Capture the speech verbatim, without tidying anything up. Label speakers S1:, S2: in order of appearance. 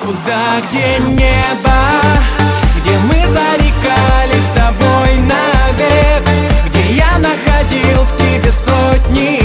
S1: Туда, где небо, где мы зарекались с тобой навек, где я находил в тебе сотни